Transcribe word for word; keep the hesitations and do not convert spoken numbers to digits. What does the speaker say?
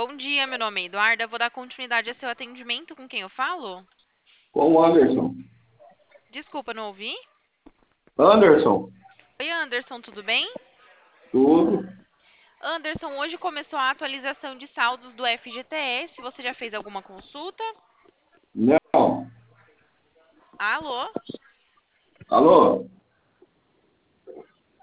Bom dia, meu nome é Eduarda. Vou dar continuidade a seu atendimento. Com quem eu falo? Com o Anderson. Desculpa, não ouvi? Anderson, Oi, Anderson, tudo bem? tudo? Anderson, hoje começou a atualização de saldos do F G T S. Você já fez alguma consulta? Não. Alô? Alô?